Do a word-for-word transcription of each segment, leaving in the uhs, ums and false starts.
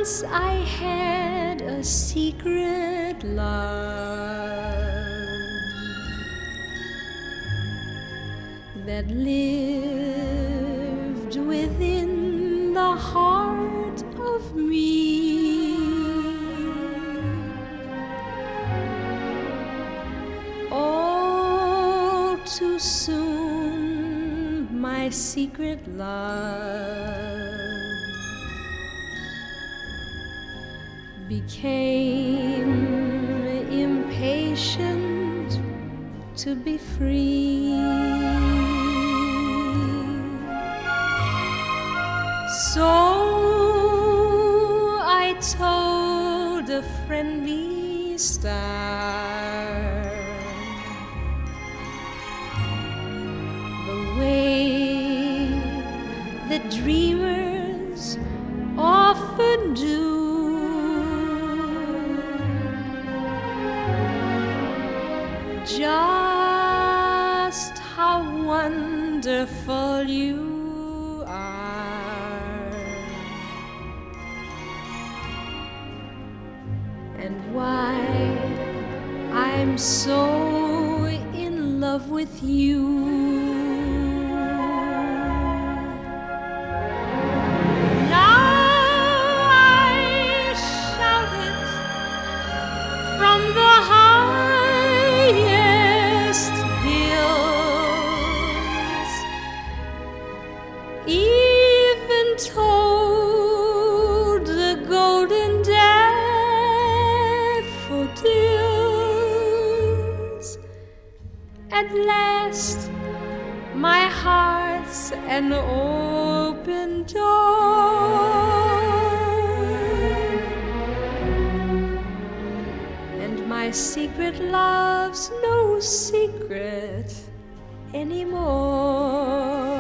Once I had a secret love that lived within the heart of me. Oh, too soon my secret love became impatient to be free. So I told a friendly star the way that dreamers often do. Just how wonderful you are, and why I'm so in love with you. Even told the golden daffodils. At last my heart's an open door, and my secret love's no secret anymore.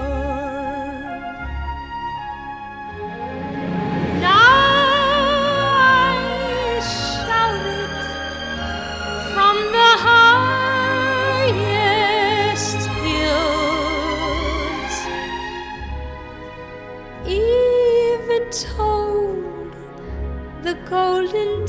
Told the golden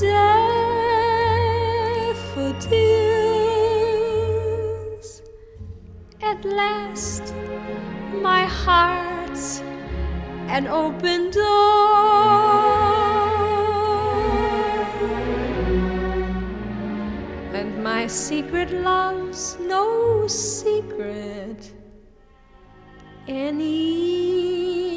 daffodils. At last my heart's an open door, and my secret love's no secret anymore.